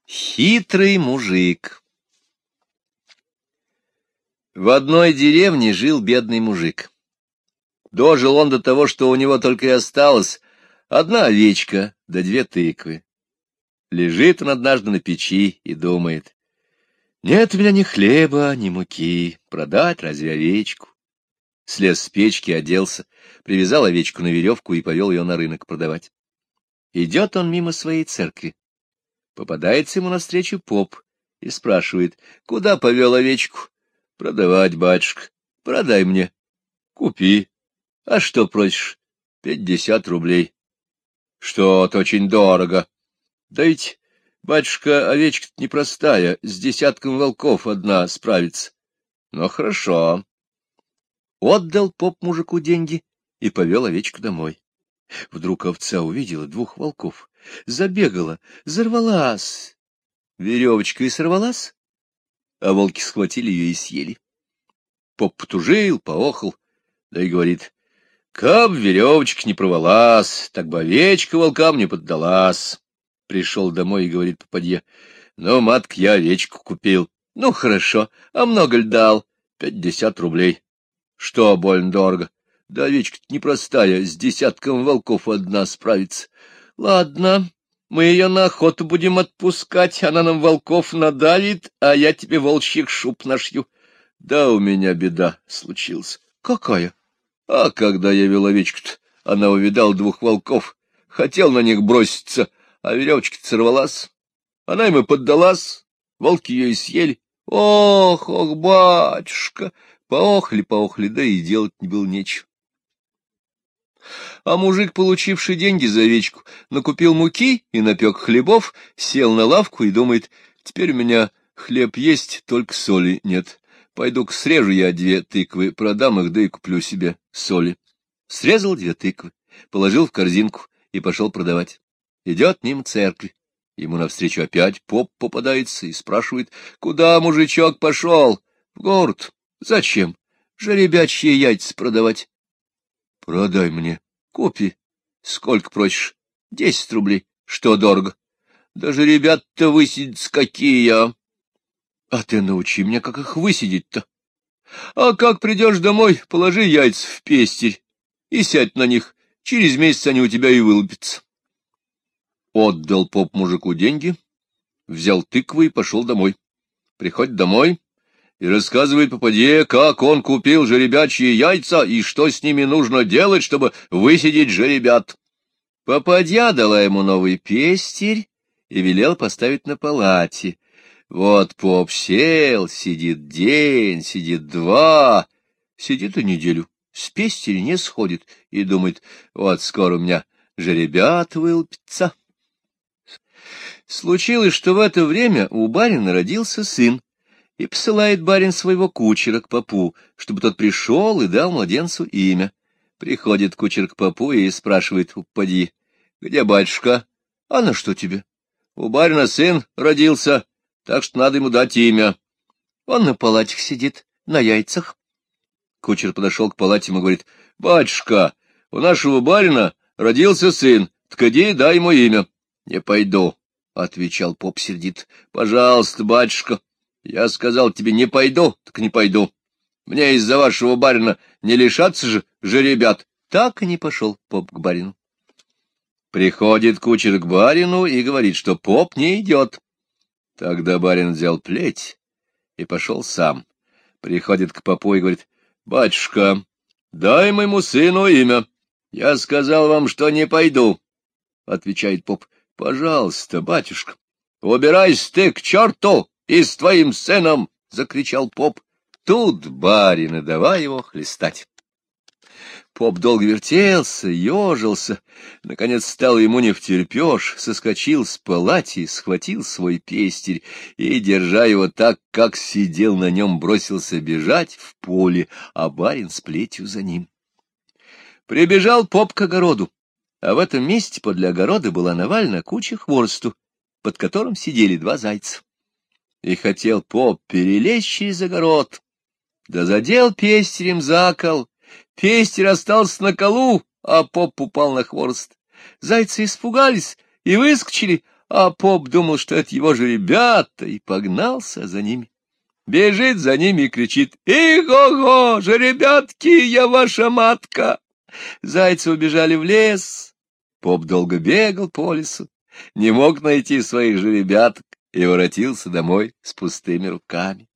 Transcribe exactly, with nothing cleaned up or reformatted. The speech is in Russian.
Хитрый мужик. В одной деревне жил бедный мужик. Дожил он до того, что у него только и осталось одна овечка да две тыквы. Лежит он однажды на печи и думает: нет у меня ни хлеба, ни муки, продать разве овечку? Слез с печки, оделся, привязал овечку на веревку и повел ее на рынок продавать. Идет он мимо своей церкви. Попадается ему навстречу поп и спрашивает: куда повел овечку? Продавать, батюшка. Продай мне. Купи. А что просишь? Пятьдесят рублей. Что-то очень дорого. Да ведь, батюшка, овечка-то непростая, с десятком волков одна справится. Ну, хорошо. Отдал поп мужику деньги и повел овечку домой. Вдруг овца увидела двух волков, забегала, зарвалась. Веревочка и сорвалась, а волки схватили ее и съели. Поп потужил, поохал, да и говорит: каб веревочка не провалась, так бы овечка волкам не поддалась. Пришел домой и говорит попадье: ну, матка, я овечку купил. Ну, хорошо, а много ль дал? Пятьдесят рублей. Что, больно дорого? Да овечка-то непростая, с десятком волков одна справится. Ладно, мы ее на охоту будем отпускать, она нам волков надавит, а я тебе волчьих шуб нашью. Да у меня беда случилась. Какая? А когда я вел овечку-то, она увидала двух волков, хотел на них броситься, а веревочка-то сорвалась. Она им и поддалась, волки ее и съели. Ох, ох, батюшка! Поохли-поохли, да и делать не было нечего. А мужик, получивший деньги за овечку, накупил муки и напек хлебов, сел на лавку и думает: теперь у меня хлеб есть, только соли нет. Пойду-ка срежу я две тыквы, продам их, да и куплю себе соли. Срезал две тыквы, положил в корзинку и пошел продавать. Идет мимо церкви. Ему навстречу опять поп попадается и спрашивает: куда, мужичок, пошел? В город. Зачем? Жеребячьи яйца продавать. Продай мне. Купи. Сколько просишь? Десять рублей. Что дорого? Даже ребят-то высидятся какие, а? А ты научи меня, как их высидеть-то. А как придешь домой, положи яйца в пестерь и сядь на них. Через месяц они у тебя и вылупятся. Отдал поп мужику деньги, взял тыквы и пошел домой. Приходит домой и рассказывает попадье, как он купил жеребячьи яйца и что с ними нужно делать, чтобы высидеть жеребят. Попадья дала ему новый пестирь и велел поставить на палате. Вот поп сел, сидит день, сидит два, сидит и неделю, с пестиря не сходит и думает: вот скоро у меня жеребят вылупятся. Случилось, что в это время у барина родился сын, и посылает барин своего кучера к попу, чтобы тот пришел и дал младенцу имя. Приходит кучер к попу и спрашивает у попадьи: где батюшка? А на что тебе? У барина сын родился, так что надо ему дать имя. Он на палатях сидит, на яйцах. Кучер подошел к палате и говорит: батюшка, у нашего барина родился сын, так иди дай ему имя. Не пойду, — отвечал поп сердит. — Пожалуйста, батюшка, я сказал тебе, не пойду, так не пойду. Мне из-за вашего барина не лишаться же жеребят. Так и не пошел поп к барину. Приходит кучер к барину и говорит, что поп не идет. Тогда барин взял плеть и пошел сам. Приходит к попу и говорит: батюшка, дай моему сыну имя. Я сказал вам, что не пойду. Отвечает поп: пожалуйста, батюшка. Убирайся ты к черту и с твоим сыном, — закричал поп. Тут барин и давай его хлестать. Поп долго вертелся, ежился, наконец стало ему невтерпеж, соскочил с палати, схватил свой пестирь и, держа его так, как сидел на нем, бросился бежать в поле, а барин с плетью за ним. Прибежал поп к огороду, а в этом месте подле огорода была навалена куча хворосту, под которым сидели два зайца. И хотел поп перелезть через огород, да задел пестирем за кол. Пестирь остался на колу, а поп упал на хворост. Зайцы испугались и выскочили, а поп думал, что это его же ребята, и погнался за ними. Бежит за ними и кричит: «Иго-го, жеребятки, я ваша матка!» Зайцы убежали в лес. Поп долго бегал по лесу, не мог найти своих жеребяток и воротился домой с пустыми руками.